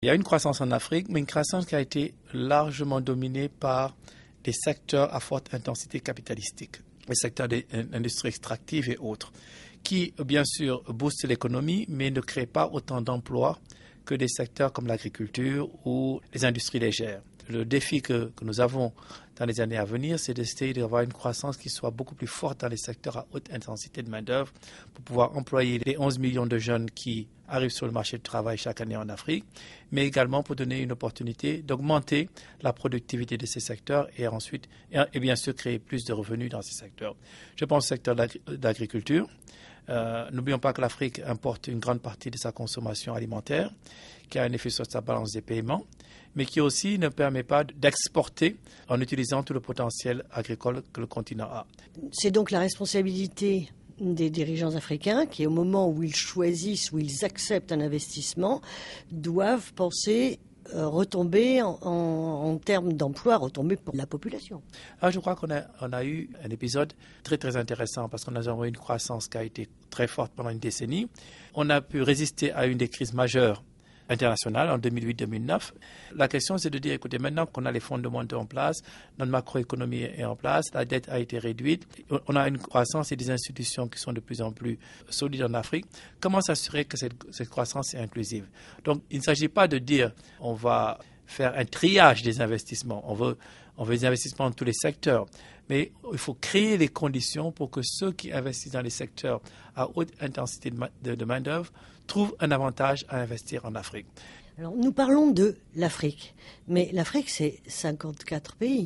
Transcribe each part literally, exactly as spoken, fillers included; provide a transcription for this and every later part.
Il y a une croissance en Afrique, mais une croissance qui a été largement dominée par des secteurs à forte intensité capitalistique, les secteurs de l'industrie extractive et autres, qui bien sûr boostent l'économie, mais ne créent pas autant d'emplois que des secteurs comme l'agriculture ou les industries légères. Le défi que, que nous avons dans les années à venir, c'est d'essayer d'avoir une croissance qui soit beaucoup plus forte dans les secteurs à haute intensité de main-d'œuvre pour pouvoir employer les onze millions de jeunes qui arrivent sur le marché du travail chaque année en Afrique, mais également pour donner une opportunité d'augmenter la productivité de ces secteurs et ensuite, et, et bien sûr, créer plus de revenus dans ces secteurs. Je pense au secteur d'agriculture. Euh, n'oublions pas que l'Afrique importe une grande partie de sa consommation alimentaire, qui a un effet sur sa balance des paiements, mais qui aussi ne permet pas d'exporter en utilisant tout le potentiel agricole que le continent a. C'est donc la responsabilité des dirigeants africains qui, au moment où ils choisissent, où ils acceptent un investissement, doivent penser euh, retomber en, en, en termes d'emploi, retomber pour la population. Ah, je crois qu'on a, on a eu un épisode très très intéressant parce qu'on a eu une croissance qui a été très forte pendant une décennie. On a pu résister à une des crises majeures internationale en deux mille huit deux mille neuf. La question, c'est de dire, écoutez, maintenant qu'on a les fondamentaux en place, notre macroéconomie est en place, la dette a été réduite, on a une croissance et des institutions qui sont de plus en plus solides en Afrique. Comment s'assurer que cette, cette croissance est inclusive? Donc, il ne s'agit pas de dire on va faire un triage des investissements. On veut, on veut des investissements dans tous les secteurs. Mais il faut créer les conditions pour que ceux qui investissent dans les secteurs à haute intensité de, de, de main-d'œuvre trouvent un avantage à investir en Afrique. Alors, nous parlons de l'Afrique, mais l'Afrique, c'est cinquante-quatre pays,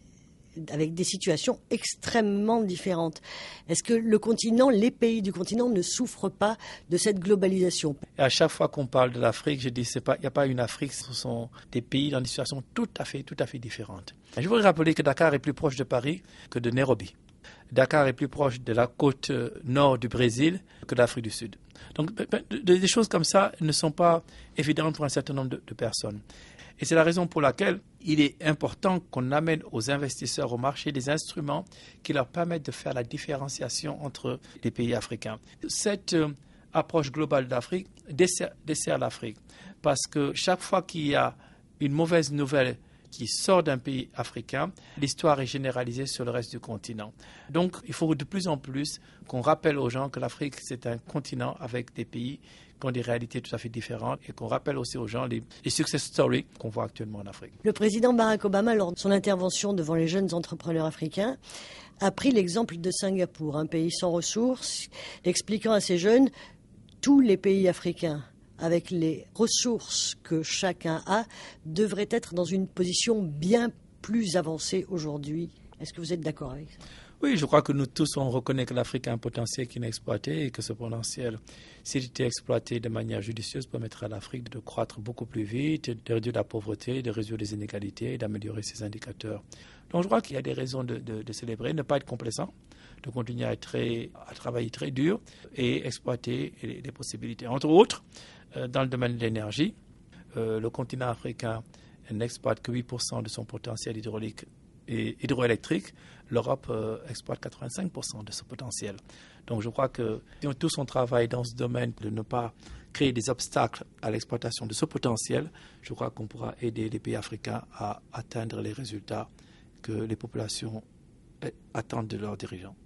avec des situations extrêmement différentes. Est-ce que le continent, les pays du continent ne souffrent pas de cette globalisation? Et à chaque fois qu'on parle de l'Afrique, je dis qu'il n'y a pas une Afrique, ce sont des pays dans des situations tout à fait, tout à fait différentes. Et je voudrais rappeler que Dakar est plus proche de Paris que de Nairobi. Dakar est plus proche de la côte nord du Brésil que de l'Afrique du Sud. Donc des choses comme ça ne sont pas évidentes pour un certain nombre de, de personnes. Et c'est la raison pour laquelle il est important qu'on amène aux investisseurs au marché des instruments qui leur permettent de faire la différenciation entre les pays africains. Cette euh, approche globale d'Afrique dessert, dessert l'Afrique parce que chaque fois qu'il y a une mauvaise nouvelle qui sort d'un pays africain, l'histoire est généralisée sur le reste du continent. Donc, il faut de plus en plus qu'on rappelle aux gens que l'Afrique, c'est un continent avec des pays qui ont des réalités tout à fait différentes et qu'on rappelle aussi aux gens les, les success stories qu'on voit actuellement en Afrique. Le président Barack Obama, lors de son intervention devant les jeunes entrepreneurs africains, a pris l'exemple de Singapour, un pays sans ressources, expliquant à ces jeunes tous les pays africains avec les ressources que chacun a, devrait être dans une position bien plus avancée aujourd'hui. Est-ce que vous êtes d'accord avec ça? Oui, je crois que nous tous, on reconnaît que l'Afrique a un potentiel qui n'est exploité et que ce potentiel, s'il était exploité de manière judicieuse, permettrait à l'Afrique de croître beaucoup plus vite, de réduire la pauvreté, de réduire les inégalités et d'améliorer ses indicateurs. Donc je crois qu'il y a des raisons de, de, de célébrer, ne pas être complaisant, de continuer à, être très, à travailler très dur et exploiter les, les possibilités. Entre autres, euh, dans le domaine de l'énergie, euh, le continent africain n'exploite que huit pour cent de son potentiel hydraulique et hydroélectrique. L'Europe euh, exploite quatre-vingt-cinq pour cent de ce potentiel. Donc je crois que si on tous on travaille dans ce domaine de ne pas créer des obstacles à l'exploitation de ce potentiel, je crois qu'on pourra aider les pays africains à atteindre les résultats que les populations attendent de leurs dirigeants.